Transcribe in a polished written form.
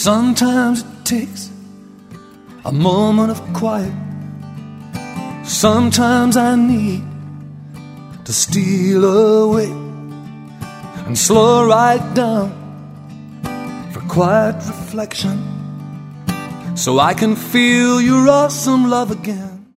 Sometimes it takes a moment of quiet. Sometimes I need to steal away and slow right down for quiet reflection, so I can feel your awesome love again.